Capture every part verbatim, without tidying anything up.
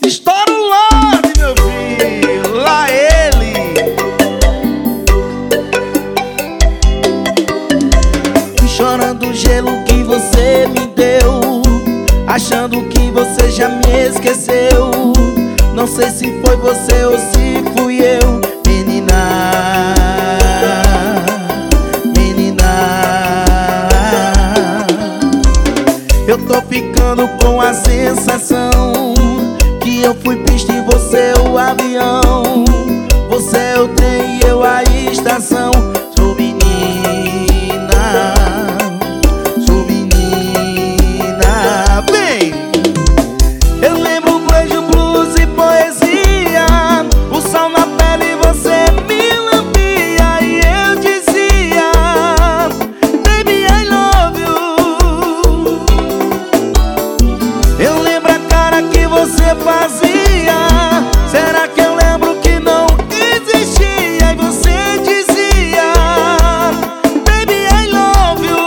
Estoura o love, meu filho, lá ele. Chorando o gelo que você me deu, achando que você já me esqueceu. Não sei se foi você ou se fui eu, menina, menina. Eu tô ficando com a sensação que eu fui pista e você o avião. Você é o trem e eu a estação. Sou menina, sou menina. Vem! Eu lembro beijo, blues e poesia, o sol na pele e você me lambia. E eu dizia, baby, I love you. Eu lembro a cara que você fazia. Será que eu lembro que não existia? E você dizia, baby, I love you.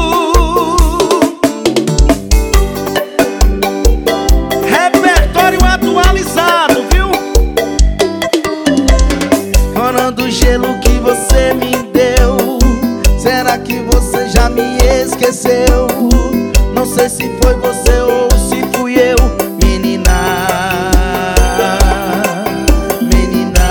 Repertório atualizado, viu? Chorando o gelo que você me deu. Será que você já me esqueceu? Não sei se foi você ou se fui eu, menina, menina.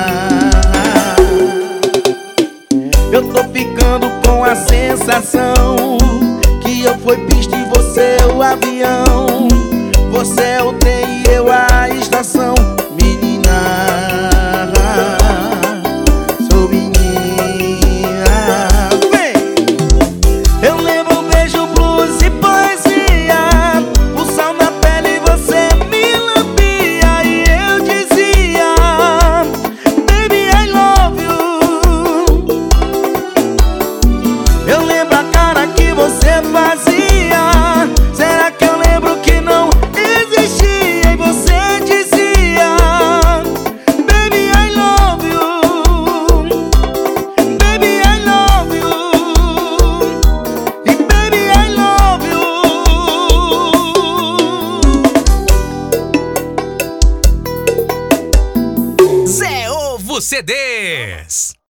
Eu tô ficando com a sensação que eu fui pista e você o avião. Você é o trem e eu a estação, menina, sou menina. Vem! Eu lembro beijo, blues e poesia, o sol na pele e você me lambia. E eu dizia, baby, I love you. Eu lembro a cara que você fazia. Será que eu lembro que não existia? E você dizia, baby, I love you. Baby, I love you. E baby, I love you. Zé Ovo C Ds.